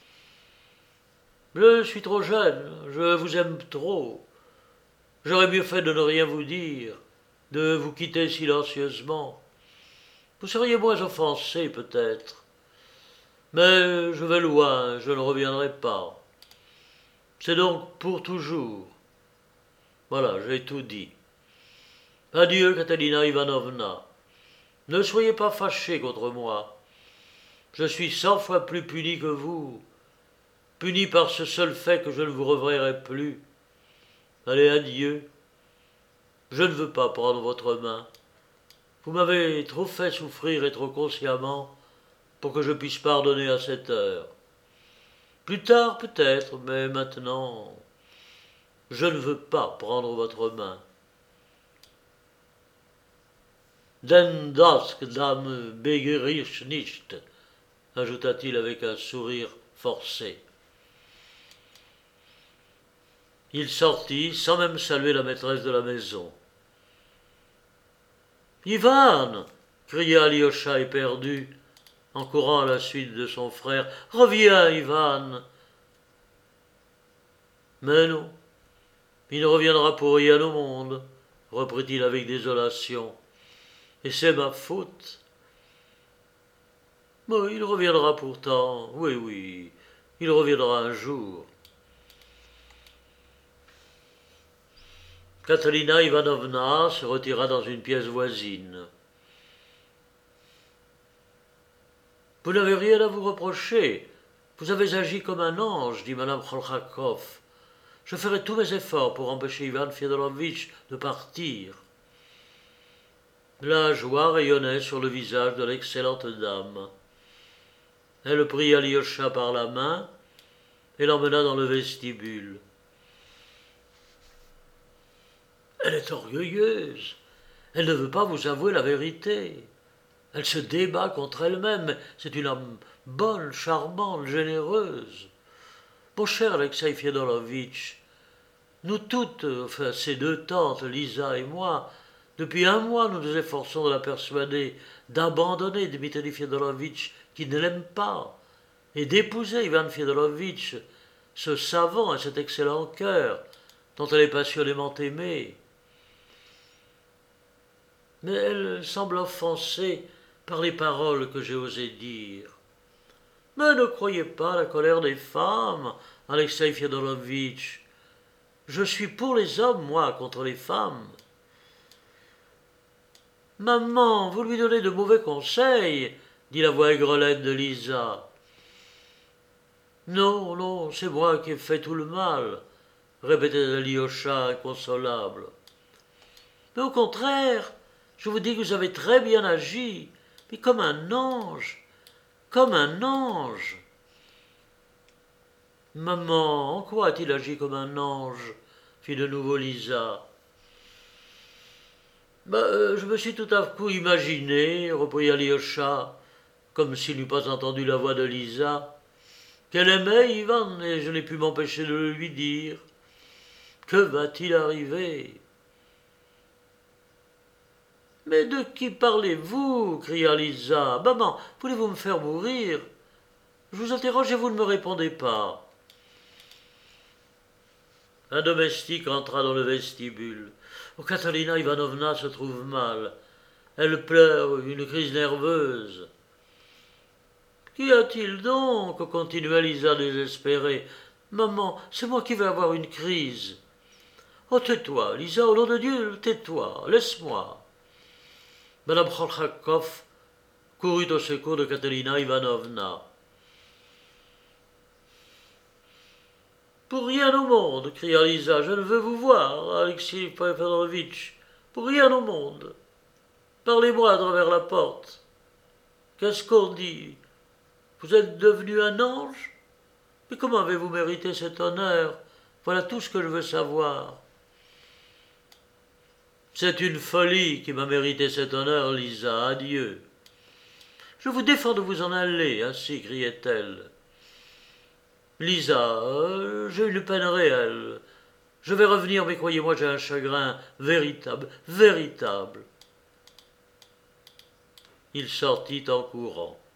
A: Je suis trop jeune, je vous aime trop. J'aurais mieux fait de ne rien vous dire, de vous quitter silencieusement. Vous seriez moins offensé peut-être. Mais je vais loin, je ne reviendrai pas. C'est donc pour toujours. Voilà, j'ai tout dit. Adieu, Katerina Ivanovna. Ne soyez pas fâchée contre moi. Je suis cent fois plus puni que vous, puni par ce seul fait que je ne vous reverrai plus. Allez, adieu. Je ne veux pas prendre votre main. Vous m'avez trop fait souffrir et trop consciemment pour que je puisse pardonner à cette heure. Plus tard peut-être, mais maintenant, je ne veux pas prendre votre main. Den das Dame begerisch nicht, ajouta-t-il avec un sourire forcé. Il sortit sans même saluer la maîtresse de la maison. « Ivan !» cria Alyosha éperdu, en courant à la suite de son frère. « Reviens, Ivan !» « Mais non, il ne reviendra pour rien au monde, » reprit-il avec désolation. « Et c'est ma faute. »« Mais il reviendra pourtant, oui, oui, il reviendra un jour. » Katerina Ivanovna se retira dans une pièce voisine. « Vous n'avez rien à vous reprocher. Vous avez agi comme un ange, dit Madame Kholchakov. Je ferai tous mes efforts pour empêcher Ivan Fyodorovitch de partir. » La joie rayonnait sur le visage de l'excellente dame. Elle prit Alyosha par la main et l'emmena dans le vestibule. « Elle est orgueilleuse. Elle ne veut pas vous avouer la vérité. Elle se débat contre elle-même. C'est une âme bonne, charmante, généreuse. Mon cher Alexei Fyodorovitch, nous toutes, enfin ces deux tantes, Lisa et moi, depuis un mois nous nous efforçons de la persuader d'abandonner Dmitri Fyodorovitch qui ne l'aime pas et d'épouser Ivan Fyodorovitch, ce savant et cet excellent cœur dont elle est passionnément aimée. Mais elle semble offensée par les paroles que j'ai osé dire. Mais ne croyez pas à la colère des femmes, Alexei Fyodorovitch. Je suis pour les hommes, moi, contre les femmes. Maman, vous lui donnez de mauvais conseils, dit la voix aigrelette de Lisa. Non, non, c'est moi qui ai fait tout le mal, répétait Alyosha inconsolable. Mais au contraire, je vous dis que vous avez très bien agi, mais comme un ange, comme un ange. Maman, en quoi a-t-il agi comme un ange? Fit de nouveau Lisa. Ben, euh, je me suis tout à coup imaginé, reprit Alyosha, comme s'il n'eût pas entendu la voix de Lisa, qu'elle aimait Ivan, et je n'ai pu m'empêcher de le lui dire. Que va-t-il arriver? Mais de qui parlez-vous? Cria Lisa. Maman, voulez-vous me faire mourir? Je vous interroge et vous ne me répondez pas. Un domestique entra dans le vestibule. Oh, Katerina Ivanovna se trouve mal. Elle pleure une crise nerveuse. Qu'y a-t-il donc? Continua Lisa désespérée. Maman, c'est moi qui vais avoir une crise. Oh, tais-toi, Lisa, au nom de Dieu, tais-toi, laisse-moi. Madame Kholchakov courut au secours de Katerina Ivanovna. Pour rien au monde, cria Lisa, je ne veux vous voir, Alexis Fedorovitch, pour rien au monde. Parlez-moi à travers la porte. Qu'est-ce qu'on dit? Vous êtes devenu un ange? Mais comment avez-vous mérité cet honneur? Voilà tout ce que je veux savoir. C'est une folie qui m'a mérité cet honneur, Lisa, adieu. Je vous défends de vous en aller, ainsi criait-elle. Lisa, euh, j'ai une peine réelle. Je vais revenir, mais croyez-moi, j'ai un chagrin véritable, véritable. Il sortit en courant.